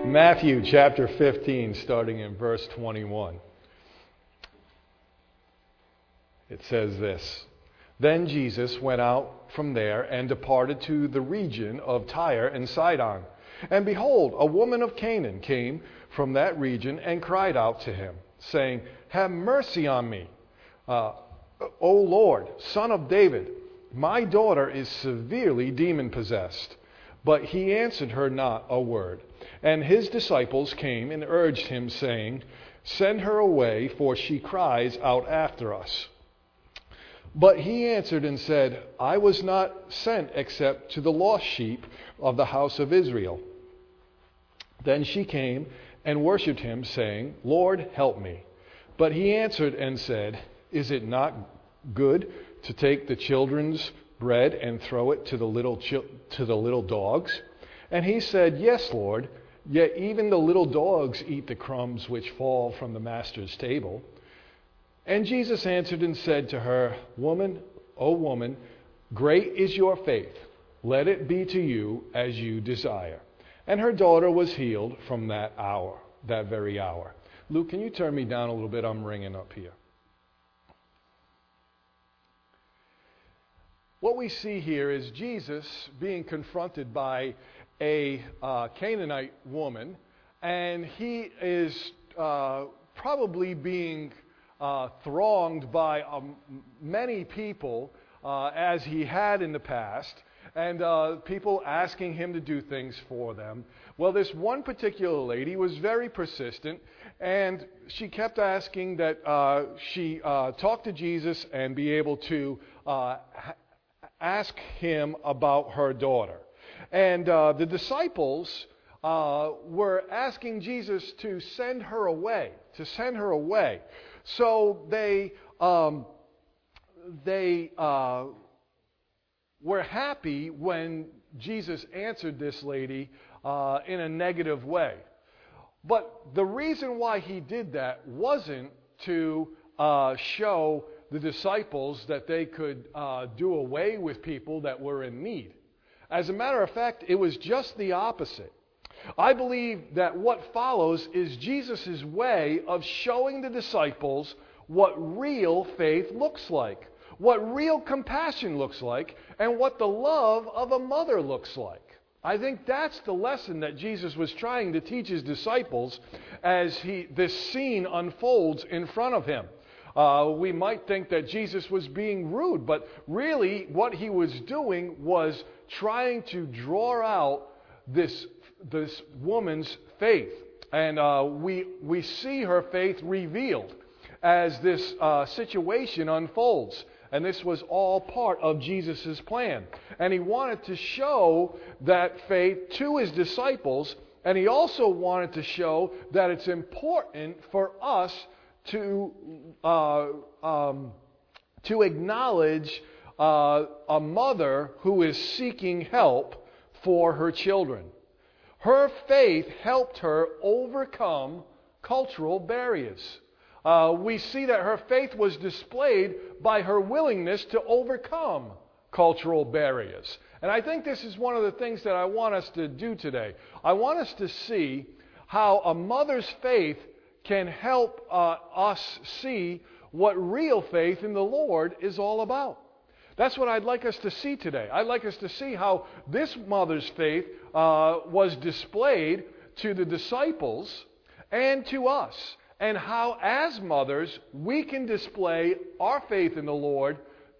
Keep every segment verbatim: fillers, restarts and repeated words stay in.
Matthew chapter fifteen, starting in verse twenty-one. It says this: Then Jesus went out from there and departed to the region of Tyre and Sidon. And behold, a woman of Canaan came from that region and cried out to him, saying, Have mercy on me, uh, O Lord, Son of David. My daughter is severely demon-possessed. But he answered her not a word. And his disciples came and urged him, saying, Send her away, for she cries out after us. But he answered and said, I was not sent except to the lost sheep of the house of Israel. Then she came and worshipped him, saying, Lord, help me. But he answered and said, Is it not good to take the children's bread and throw it to the little chi- to the little dogs? And he said, Yes, Lord. Yet even the little dogs eat the crumbs which fall from the master's table. And Jesus answered and said to her, Woman, O woman, great is your faith. Let it be to you as you desire. And her daughter was healed from that hour, that very hour. Luke, can you turn me down a little bit? I'm ringing up here. What we see here is Jesus being confronted by a uh, Canaanite woman, and he is uh, probably being uh, thronged by um, many people uh, as he had in the past, and uh, people asking him to do things for them. Well, this one particular lady was very persistent, and she kept asking that uh, she uh, talk to Jesus and be able to uh, ha- ask him about her daughter. And uh, the disciples uh, were asking Jesus to send her away, to send her away. So they um, they uh, were happy when Jesus answered this lady uh, in a negative way. But the reason why he did that wasn't to uh, show the disciples that they could uh, do away with people that were in need. As a matter of fact, it was just the opposite. I believe that what follows is Jesus' way of showing the disciples what real faith looks like, what real compassion looks like, and what the love of a mother looks like. I think that's the lesson that Jesus was trying to teach his disciples as he this scene unfolds in front of him. Uh, we might think that Jesus was being rude, but really what he was doing was trying to draw out this this woman's faith. And uh, we we see her faith revealed as this uh, situation unfolds. And this was all part of Jesus' plan. And he wanted to show that faith to his disciples, and he also wanted to show that it's important for us to uh, um, to acknowledge uh, a mother who is seeking help for her children. Her faith helped her overcome cultural barriers. Uh, we see that her faith was displayed by her willingness to overcome cultural barriers. And I think this is one of the things that I want us to do today. I want us to see how a mother's faith can help uh, us see what real faith in the Lord is all about. That's what I'd like us to see today. I'd like us to see how this mother's faith uh, was displayed to the disciples and to us, and how as mothers we can display our faith in the Lord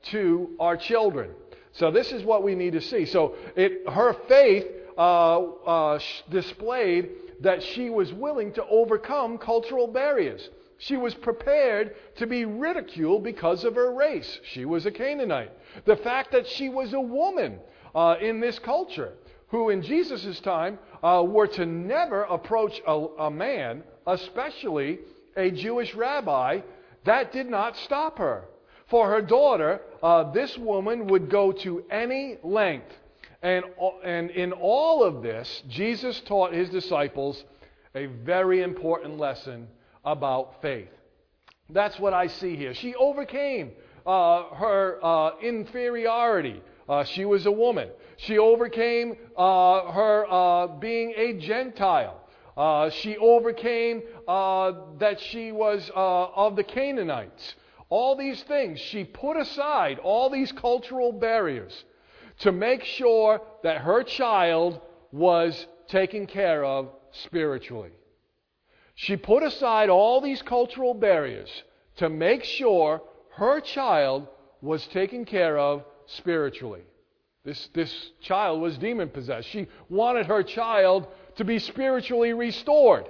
to our children. So this is what we need to see. So it, her faith uh, uh, displayed that she was willing to overcome cultural barriers. She was prepared to be ridiculed because of her race. She was a Canaanite. The fact that she was a woman uh, in this culture, who in Jesus' time uh, were to never approach a, a man, especially a Jewish rabbi, that did not stop her. For her daughter, uh, this woman would go to any length. And, and in all of this, Jesus taught his disciples a very important lesson about faith. That's what I see here. She overcame uh, her uh, inferiority. Uh, she was a woman. She overcame uh, her uh, being a Gentile. Uh, she overcame uh, that she was uh, of the Canaanites. All these things. She put aside all these cultural barriers to make sure that her child was taken care of spiritually. She put aside all these cultural barriers to make sure her child was taken care of spiritually. This, this child was demon-possessed. She wanted her child to be spiritually restored.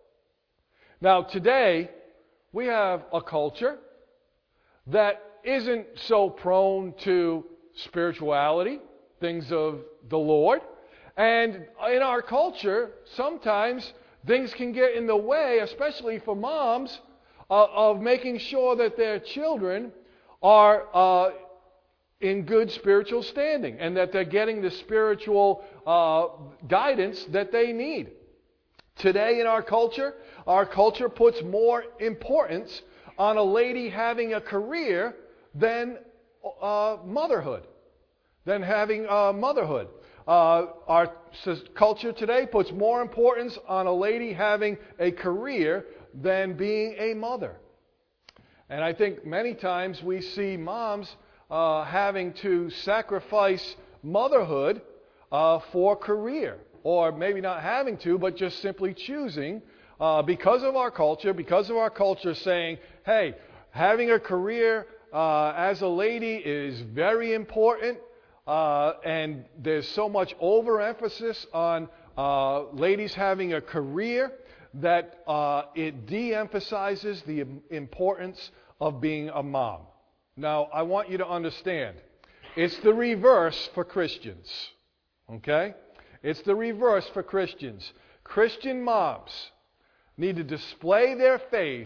Now, today, we have a culture that isn't so prone to spirituality, things of the Lord. And in our culture, sometimes things can get in the way, especially for moms, uh, of making sure that their children are uh, in good spiritual standing and that they're getting the spiritual uh, guidance that they need. Today in our culture, our culture puts more importance on a lady having a career than uh, motherhood, than having uh, motherhood. Uh, our culture today puts more importance on a lady having a career than being a mother. And I think many times we see moms uh, having to sacrifice motherhood uh, for career. Or maybe not having to, but just simply choosing uh, because of our culture, because of our culture saying, hey, having a career uh, as a lady is very important. Uh, and there's so much overemphasis on uh, ladies having a career that uh, it de-emphasizes the importance of being a mom. Now, I want you to understand, it's the reverse for Christians, okay? It's the reverse for Christians. Christian moms need to display their faith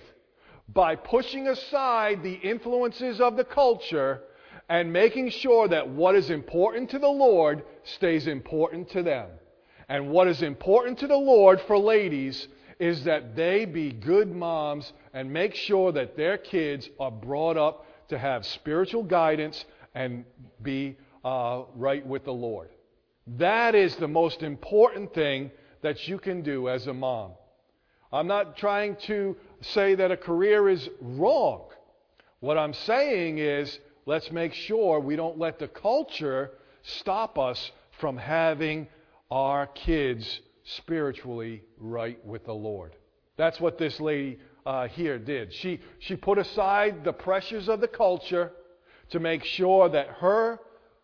by pushing aside the influences of the culture and making sure that what is important to the Lord stays important to them. And what is important to the Lord for ladies is that they be good moms and make sure that their kids are brought up to have spiritual guidance and be uh, right with the Lord. That is the most important thing that you can do as a mom. I'm not trying to say that a career is wrong. What I'm saying is, let's make sure we don't let the culture stop us from having our kids spiritually right with the Lord. That's what this lady uh, here did. She, she put aside the pressures of the culture to make sure that her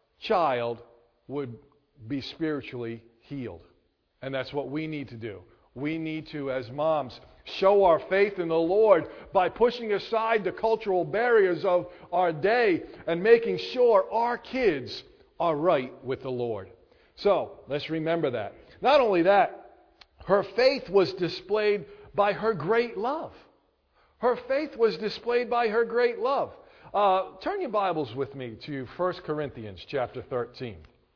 child would be spiritually healed. And that's what we need to do. We need to, as moms, show our faith in the Lord by pushing aside the cultural barriers of our day and making sure our kids are right with the Lord. So, let's remember that. Not only that, her faith was displayed by her great love. Her faith was displayed by her great love. Uh, turn your Bibles with me to First Corinthians chapter thirteen.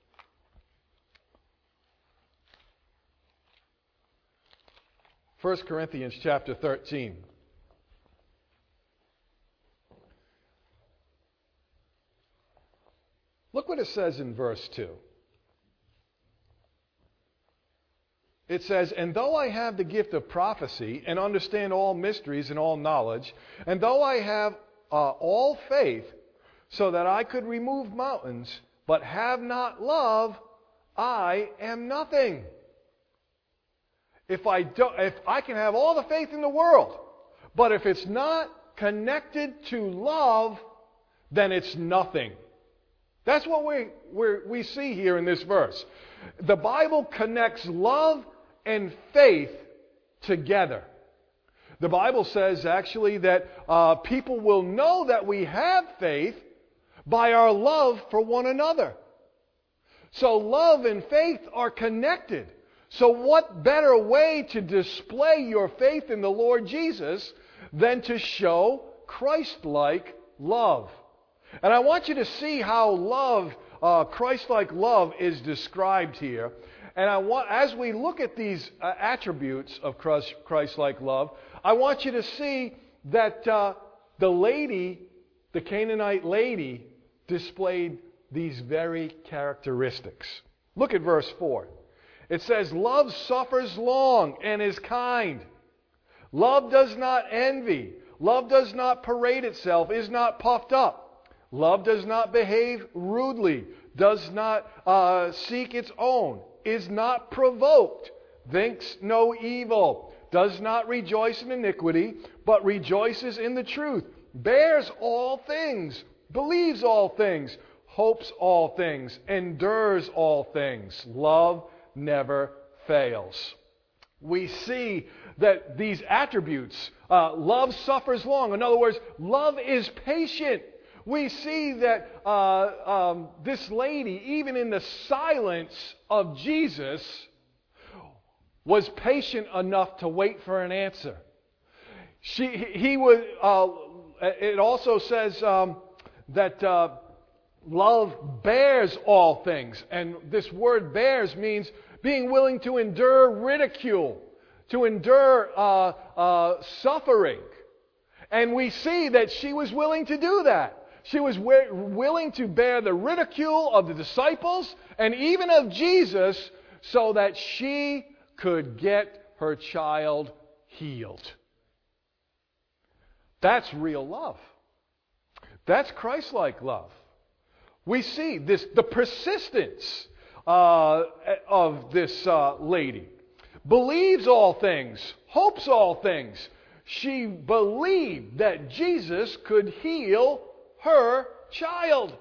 First Corinthians chapter thirteen. Look what it says in verse two. It says, "And though I have the gift of prophecy and understand all mysteries and all knowledge, and though I have uh, all faith so that I could remove mountains, but have not love, I am nothing." If I don't, if I can have all the faith in the world, but if it's not connected to love, then it's nothing. That's what we we we see here in this verse. The Bible connects love and faith together. The Bible says actually that uh, people will know that we have faith by our love for one another. So love and faith are connected. So what better way to display your faith in the Lord Jesus than to show Christ-like love? And I want you to see how love, uh, Christ-like love is described here. And I want, as we look at these uh, attributes of Christ, Christ-like love, I want you to see that uh, the lady, the Canaanite lady, displayed these very characteristics. Look at verse four. It says, love suffers long and is kind. Love does not envy. Love does not parade itself, is not puffed up. Love does not behave rudely, does not uh, seek its own, is not provoked, thinks no evil, does not rejoice in iniquity, but rejoices in the truth, bears all things, believes all things, hopes all things, endures all things. Love never fails. We see that these attributes, uh, love suffers long. In other words, love is patient. We see that uh, um, this lady, even in the silence of Jesus, was patient enough to wait for an answer. She, he would. Uh, it also says um, that uh, love bears all things, and this word "bears" means being willing to endure ridicule, to endure uh, uh, suffering, and we see that she was willing to do that. She was wi- willing to bear the ridicule of the disciples and even of Jesus, so that she could get her child healed. That's real love. That's Christ-like love. We see this, the persistence uh, of this uh, lady. Believes all things, hopes all things. She believed that Jesus could heal her child.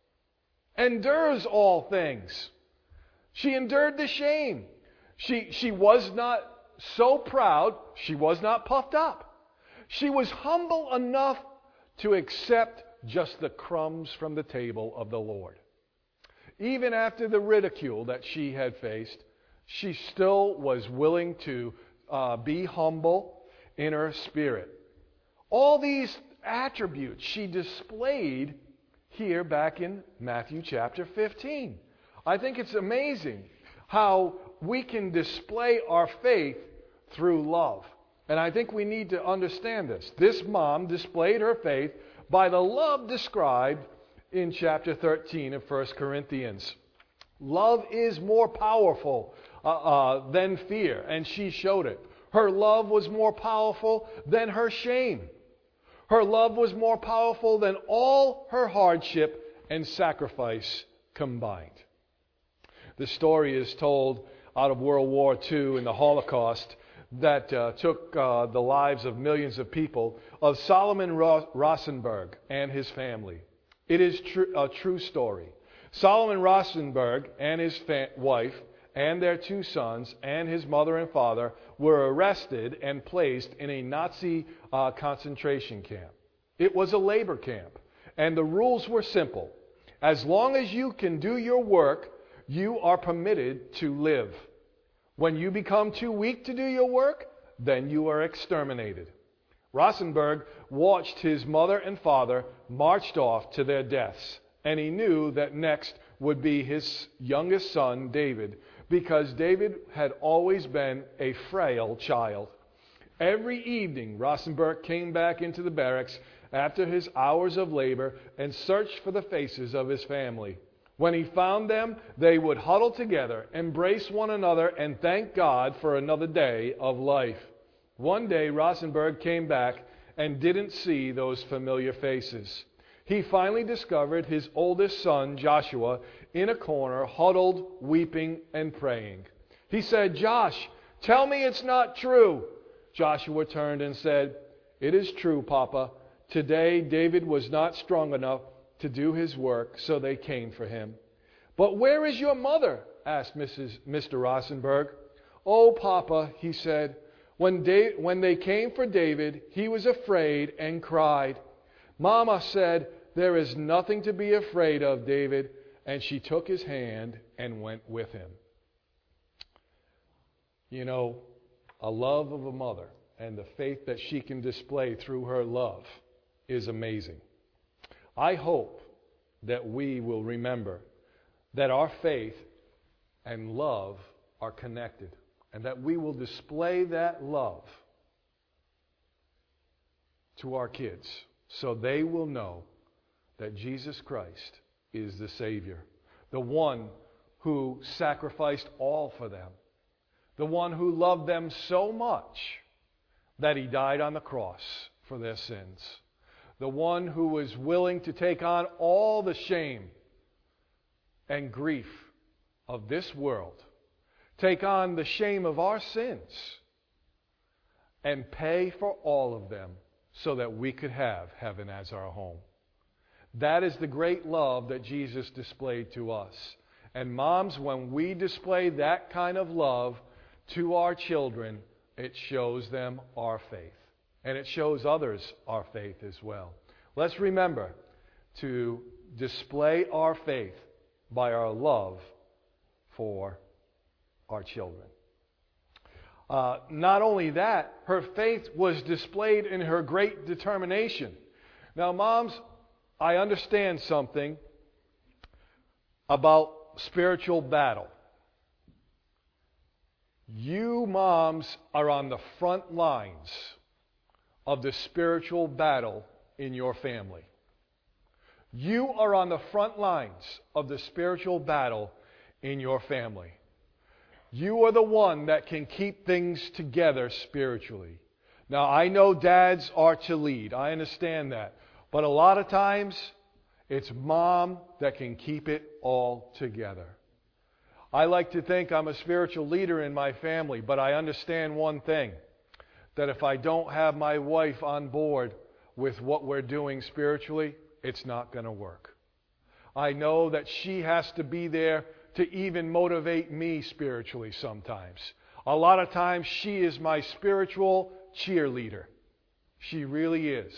Endures all things. She endured the shame. She, she was not so proud. She was not puffed up. She was humble enough to accept just the crumbs from the table of the Lord. Even after the ridicule that she had faced, she still was willing to uh, be humble in her spirit. All these attributes she displayed here back in Matthew chapter fifteen. I think it's amazing how we can display our faith through love. And I think we need to understand this. This mom displayed her faith by the love described in chapter thirteen of First Corinthians. Love is more powerful uh, uh, than fear, and she showed it. Her love was more powerful than her shame. Her love was more powerful than all her hardship and sacrifice combined. The story is told out of World War Two and the Holocaust that uh, took uh, the lives of millions of people, of Solomon Ro- Rosenberg and his family. It is tr- a true story. Solomon Rosenberg and his fa- wife and their two sons and his mother and father were arrested and placed in a Nazi uh, concentration camp. It was a labor camp, and the rules were simple. As long as you can do your work, you are permitted to live. When you become too weak to do your work, then you are exterminated. Rosenberg watched his mother and father marched off to their deaths, and he knew that next would be his youngest son, David, because David had always been a frail child. Every evening, Rosenberg came back into the barracks after his hours of labor and searched for the faces of his family. When he found them, they would huddle together, embrace one another, and thank God for another day of life. One day, Rosenberg came back and didn't see those familiar faces. He finally discovered his oldest son, Joshua, in a corner, huddled, weeping, and praying. He said, "Josh, tell me it's not true." Joshua turned and said, "It is true, Papa. Today, David was not strong enough to do his work, so they came for him." "But where is your mother?" asked Missus Mister Rosenberg. "Oh, Papa," he said, when, da- when they came for David, he was afraid and cried. Mama said, "There is nothing to be afraid of, David," and she took his hand and went with him. You know, a love of a mother and the faith that she can display through her love is amazing. I hope that we will remember that our faith and love are connected, and that we will display that love to our kids so they will know that Jesus Christ is the Savior, the one who sacrificed all for them. The one who loved them so much that he died on the cross for their sins. The one who was willing to take on all the shame and grief of this world, take on the shame of our sins, and pay for all of them so that we could have heaven as our home. That is the great love that Jesus displayed to us. And moms, when we display that kind of love to our children, it shows them our faith. And it shows others our faith as well. Let's remember to display our faith by our love for our children. Uh, not only that, her faith was displayed in her great determination. Now, moms, I understand something about spiritual battle. You moms are on the front lines of the spiritual battle in your family. You are on the front lines of the spiritual battle in your family. You are the one that can keep things together spiritually. Now, I know dads are to lead. I understand that. But a lot of times, it's mom that can keep it all together. I like to think I'm a spiritual leader in my family, but I understand one thing, that if I don't have my wife on board with what we're doing spiritually, it's not going to work. I know that she has to be there to even motivate me spiritually sometimes. A lot of times she is my spiritual cheerleader. She really is.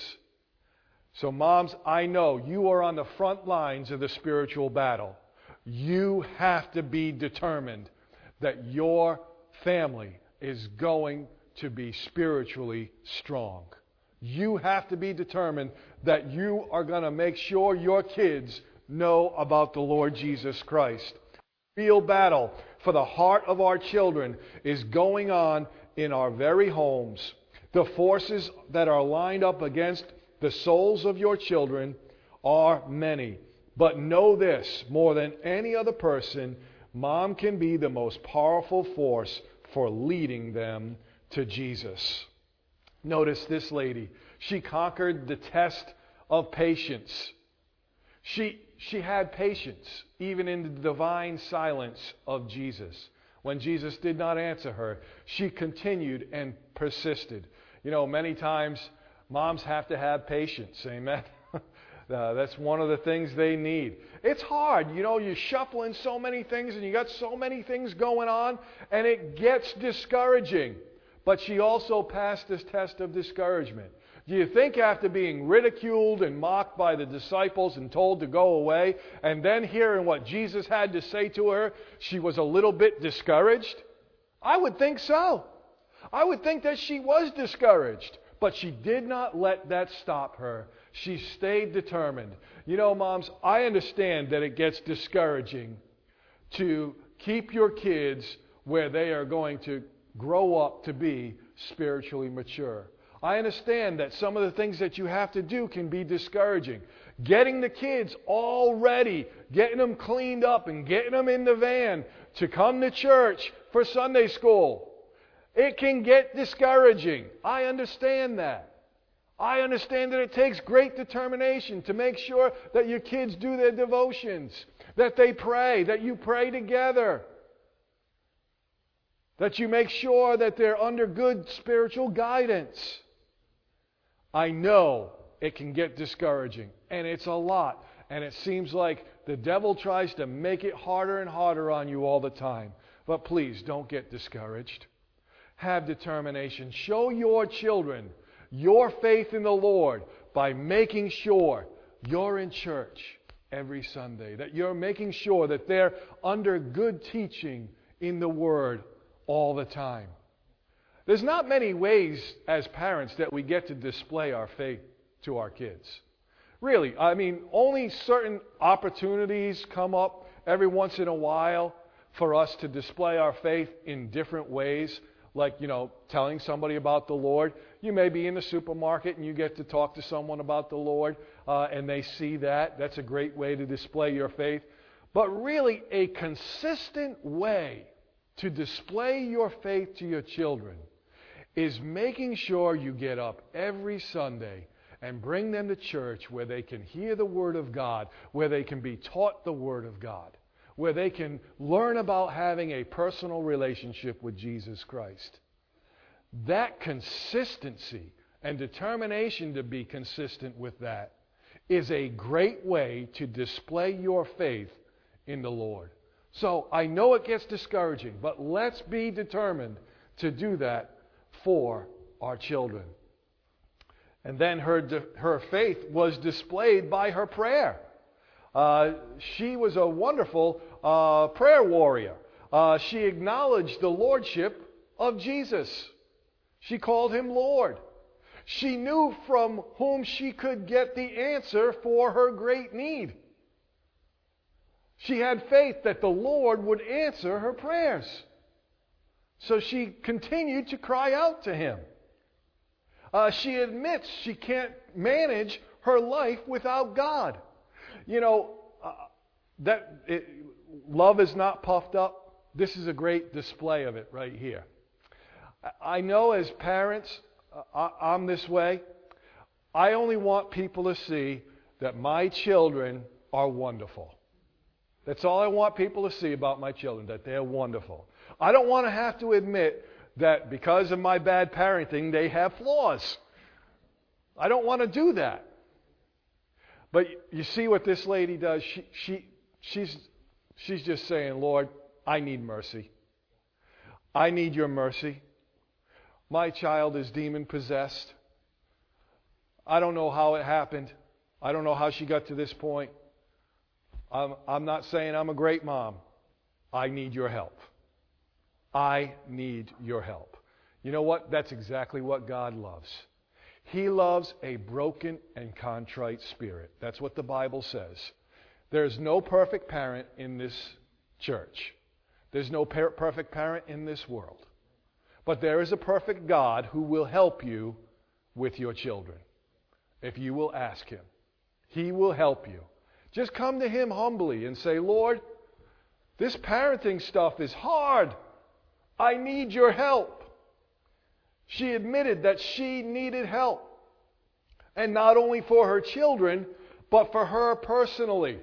So moms, I know you are on the front lines of the spiritual battle. You have to be determined that your family is going to be spiritually strong. You have to be determined that you are going to make sure your kids know about the Lord Jesus Christ. Real battle for the heart of our children is going on in our very homes. The forces that are lined up against the souls of your children are many. But know this, more than any other person, mom can be the most powerful force for leading them to Jesus. Notice this lady. She conquered the test of patience. She, she had patience even in the divine silence of Jesus. When Jesus did not answer her, she continued and persisted. You know, many times moms have to have patience. Amen. Uh, that's one of the things they need. It's hard. You know, you're shuffling so many things and you got so many things going on and it gets discouraging. But she also passed this test of discouragement. Do you think after being ridiculed and mocked by the disciples and told to go away, and then hearing what Jesus had to say to her, she was a little bit discouraged? I would think so. I would think that she was discouraged. But she did not let that stop her. She stayed determined. You know, moms, I understand that it gets discouraging to keep your kids where they are going to grow up to be spiritually mature. I understand that some of the things that you have to do can be discouraging. Getting the kids all ready, getting them cleaned up and getting them in the van to come to church for Sunday school. It can get discouraging. I understand that. I understand that it takes great determination to make sure that your kids do their devotions, that they pray, that you pray together, that you make sure that they're under good spiritual guidance. I know it can get discouraging, and it's a lot, and it seems like the devil tries to make it harder and harder on you all the time. But please, don't get discouraged. Have determination. Show your children your faith in the Lord by making sure you're in church every Sunday, that you're making sure that they're under good teaching in the Word all the time. There's not many ways as parents that we get to display our faith to our kids. Really, I mean, only certain opportunities come up every once in a while for us to display our faith in different ways. Like, you know, telling somebody about the Lord. You may be in the supermarket and you get to talk to someone about the Lord uh, and they see that. That's a great way to display your faith. But really, a consistent way to display your faith to your children is making sure you get up every Sunday and bring them to church where they can hear the Word of God, where they can be taught the Word of God, where they can learn about having a personal relationship with Jesus Christ. That consistency and determination to be consistent with that is a great way to display your faith in the Lord. So I know it gets discouraging, but let's be determined to do that for our children. And then her, her faith was displayed by her prayer. Uh, she was a wonderful uh, prayer warrior. Uh, she acknowledged the lordship of Jesus. She called him Lord. She knew from whom she could get the answer for her great need. She had faith that the Lord would answer her prayers. So she continued to cry out to him. Uh, she admits she can't manage her life without God. You know, uh, that it, love is not puffed up. This is a great display of it right here. I know as parents, uh, I'm this way. I only want people to see that my children are wonderful. That's all I want people to see about my children, that they're wonderful. I don't want to have to admit that because of my bad parenting, they have flaws. I don't want to do that. But you see what this lady does? She, she, she's, she's just saying, Lord, I need mercy. I need your mercy. My child is demon-possessed. I don't know how it happened. I don't know how she got to this point. I'm, I'm not saying I'm a great mom. I need your help. I need your help. You know what? That's exactly what God loves. He loves a broken and contrite spirit. That's what the Bible says. There's no perfect parent in this church. There's no per- perfect parent in this world. But there is a perfect God who will help you with your children. If you will ask Him, He will help you. Just come to Him humbly and say, Lord, this parenting stuff is hard. I need your help. She admitted that she needed help. And not only for her children, but for her personally.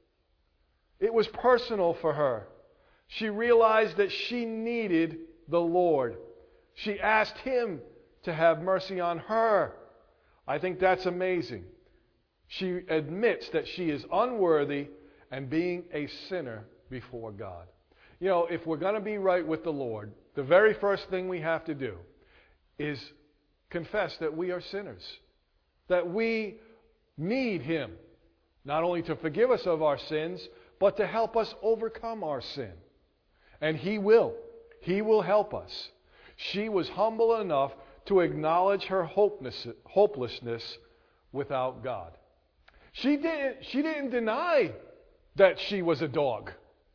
It was personal for her. She realized that she needed the Lord. She asked Him to have mercy on her. I think that's amazing. She admits that she is unworthy and being a sinner before God. You know, if we're going to be right with the Lord, the very first thing we have to do is confess that we are sinners. That we need Him, not only to forgive us of our sins, but to help us overcome our sin. And He will. He will help us. She was humble enough to acknowledge her hopelessness without God. She didn't, she didn't deny that she was a dog.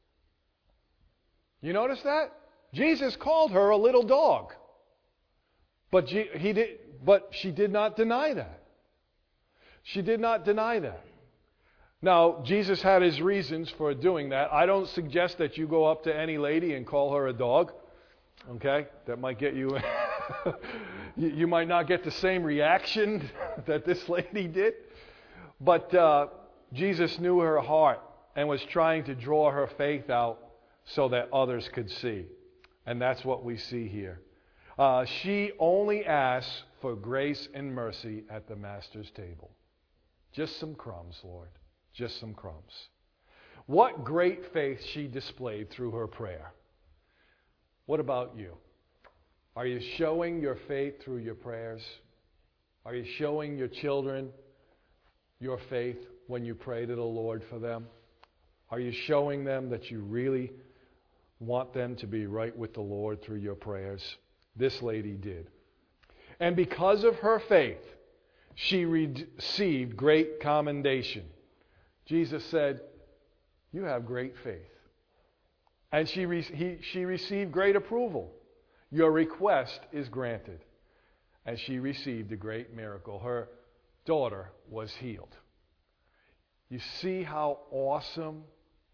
You notice that? Jesus called her a little dog. But, he did, but she did not deny that. She did not deny that. Now, Jesus had His reasons for doing that. I don't suggest that you go up to any lady and call her a dog. Okay? That might get you... you might not get the same reaction that this lady did. But uh, Jesus knew her heart and was trying to draw her faith out so that others could see. And that's what we see here. Uh, she only asks for grace and mercy at the Master's table. Just some crumbs, Lord. Just some crumbs. What great faith she displayed through her prayer. What about you? Are you showing your faith through your prayers? Are you showing your children your faith when you pray to the Lord for them? Are you showing them that you really want them to be right with the Lord through your prayers? This lady did. And because of her faith, she received great commendation. Jesus said, you have great faith. And she, re- he, she received great approval. Your request is granted. And she received a great miracle. Her daughter was healed. You see how awesome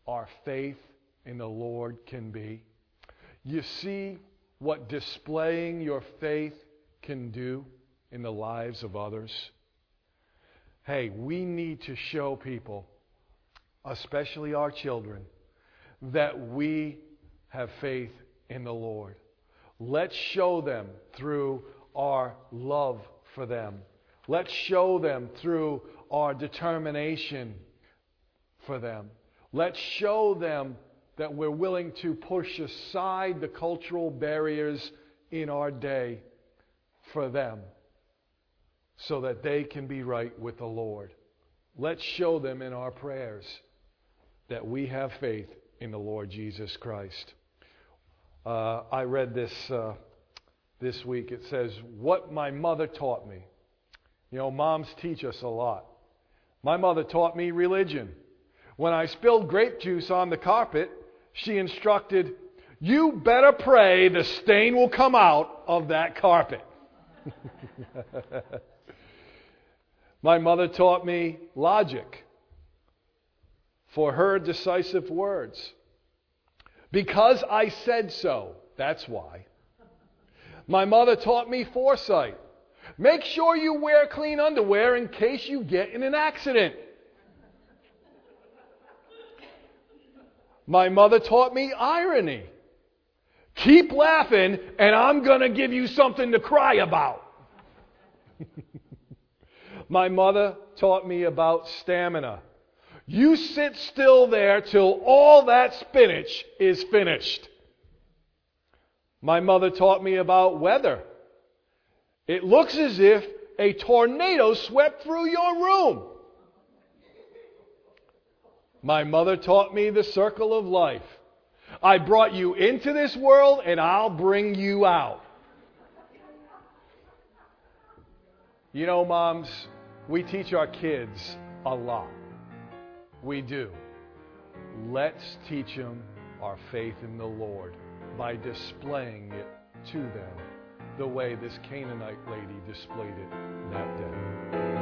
our faith in the Lord can be? You see what displaying your faith can do in the lives of others? Hey, we need to show people, especially our children, that we have faith in the Lord. Let's show them through our love for them. Let's show them through our determination for them. Let's show them that we're willing to push aside the cultural barriers in our day for them so that they can be right with the Lord. Let's show them in our prayers that we have faith in the Lord Jesus Christ. Uh, I read this uh, this week. It says, what my mother taught me. You know, moms teach us a lot. My mother taught me religion. When I spilled grape juice on the carpet, she instructed, you better pray the stain will come out of that carpet. My mother taught me logic. For her, decisive words. Because I said so, that's why. My mother taught me foresight. Make sure you wear clean underwear in case you get in an accident. My mother taught me irony. Keep laughing and I'm going to give you something to cry about. My mother taught me about stamina. You sit still there till all that spinach is finished. My mother taught me about weather. It looks as if a tornado swept through your room. My mother taught me the circle of life. I brought you into this world and I'll bring you out. You know, moms, we teach our kids a lot. We do. Let's teach them our faith in the Lord by displaying it to them the way this Canaanite lady displayed it that day.